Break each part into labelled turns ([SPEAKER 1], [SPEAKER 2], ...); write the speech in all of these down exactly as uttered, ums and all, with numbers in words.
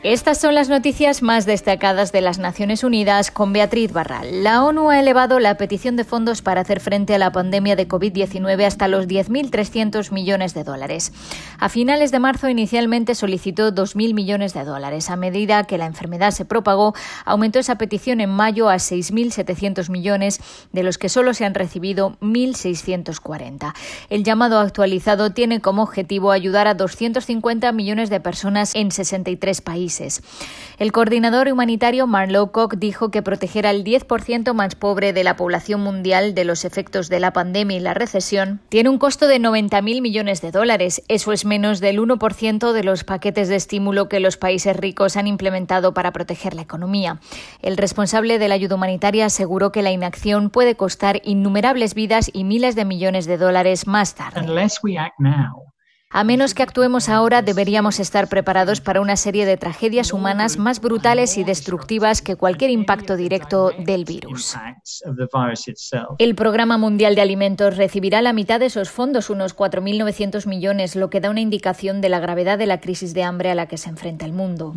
[SPEAKER 1] Estas son las noticias más destacadas de las Naciones Unidas con Beatriz Barral. La ONU ha elevado la petición de fondos para hacer frente a la pandemia de covid diecinueve hasta los diez mil trescientos millones de dólares. A finales de marzo inicialmente solicitó dos mil millones de dólares. A medida que la enfermedad se propagó, aumentó esa petición en mayo a seis mil setecientos millones, de los que solo se han recibido mil seiscientos cuarenta. El llamado actualizado tiene como objetivo ayudar a doscientos cincuenta millones de personas en sesenta y tres países. El coordinador humanitario Mark Lowcock dijo que proteger al diez por ciento más pobre de la población mundial de los efectos de la pandemia y la recesión tiene un costo de noventa mil millones de dólares. Eso es menos del uno por ciento de los paquetes de estímulo que los países ricos han implementado para proteger la economía. El responsable de la ayuda humanitaria aseguró que la inacción puede costar innumerables vidas y miles de millones de dólares más tarde. A menos que actuemos ahora, deberíamos estar preparados para una serie de tragedias humanas más brutales y destructivas que cualquier impacto directo del virus. El Programa Mundial de Alimentos recibirá la mitad de esos fondos, unos cuatro mil novecientos millones, lo que da una indicación de la gravedad de la crisis de hambre a la que se enfrenta el mundo.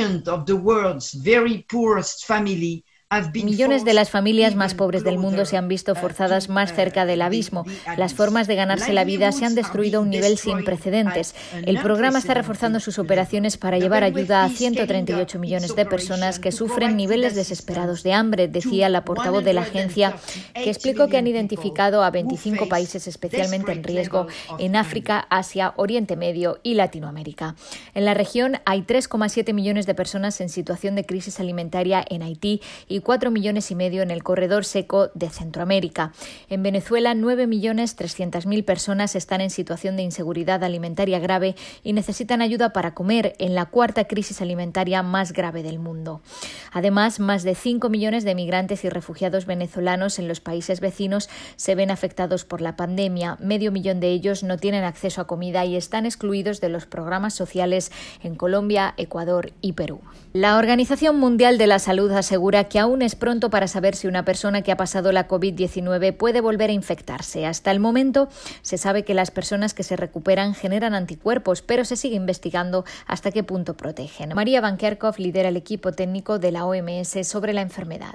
[SPEAKER 1] Millones de las familias más pobres del mundo se han visto forzadas más cerca del abismo. Las formas de ganarse la vida se han destruido a un nivel sin precedentes. El programa está reforzando sus operaciones para llevar ayuda a ciento treinta y ocho millones de personas que sufren niveles desesperados de hambre, decía la portavoz de la agencia, que explicó que han identificado a veinticinco países especialmente en riesgo en África, Asia, Oriente Medio y Latinoamérica. En la región hay tres coma siete millones de personas en situación de crisis alimentaria en Haití y cuatro millones y medio en el corredor seco de Centroamérica. En Venezuela, nueve millones trescientas mil personas están en situación de inseguridad alimentaria grave y necesitan ayuda para comer, en la cuarta crisis alimentaria más grave del mundo. Además, más de cinco millones de migrantes y refugiados venezolanos en los países vecinos se ven afectados por la pandemia. Medio millón de ellos no tienen acceso a comida y están excluidos de los programas sociales en Colombia, Ecuador y Perú. La Organización Mundial de la Salud asegura que aún es pronto para saber si una persona que ha pasado la covid diecinueve puede volver a infectarse. Hasta el momento se sabe que las personas que se recuperan generan anticuerpos, pero se sigue investigando hasta qué punto protegen. María Van Kerkhove lidera el equipo técnico de la O M S sobre la enfermedad.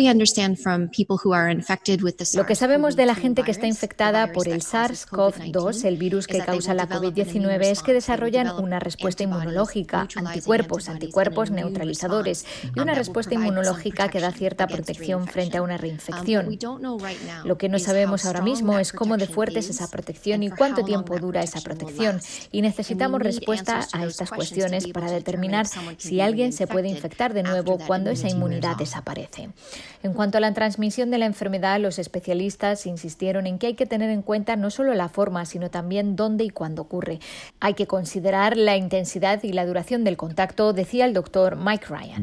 [SPEAKER 1] Lo que sabemos de la gente que está infectada por el SARS-CoV dos, el virus que causa la covid diecinueve, es que desarrollan una respuesta inmunológica, anticuerpos, anticuerpos neutralizadores y una respuesta inmunológica que da cierta protección frente a una reinfección. Lo que no sabemos ahora mismo es cómo de fuerte es esa protección y cuánto tiempo dura esa protección, y necesitamos respuesta a estas cuestiones para determinar si alguien se puede infectar de nuevo cuando esa inmunidad desaparece. En cuanto a la transmisión de la enfermedad, los especialistas insistieron en que hay que tener en cuenta no solo la forma, sino también dónde y cuándo ocurre. Hay que considerar la intensidad y la duración del contacto, decía el doctor Mike Ryan.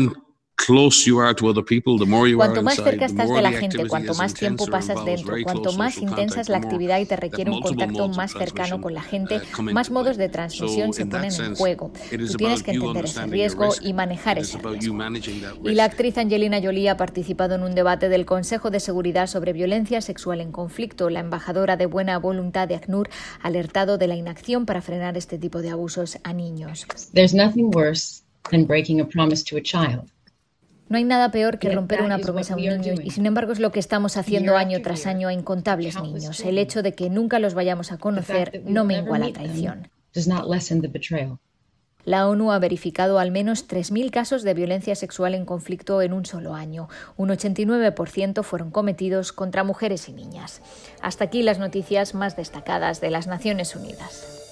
[SPEAKER 1] Cuanto más cerca estás de la gente, cuanto más tiempo pasas dentro, cuanto más intensa es la actividad y te requiere un contacto más cercano con la gente, más modos de transmisión se ponen en juego. Tú tienes que entender ese riesgo y manejar ese riesgo. Y la actriz Angelina Jolie ha participado en un debate del Consejo de Seguridad sobre violencia sexual en conflicto. La embajadora de buena voluntad de ACNUR ha alertado de la inacción para frenar este tipo de abusos a niños.
[SPEAKER 2] There's nothing worse than breaking a promise to a child.
[SPEAKER 1] No hay nada peor que romper una promesa a un niño y, sin embargo, es lo que estamos haciendo año tras año a incontables niños. El hecho de que nunca los vayamos a conocer no mengua la traición. La ONU ha verificado al menos tres mil casos de violencia sexual en conflicto en un solo año. Un ochenta y nueve por ciento fueron cometidos contra mujeres y niñas. Hasta aquí las noticias más destacadas de las Naciones Unidas.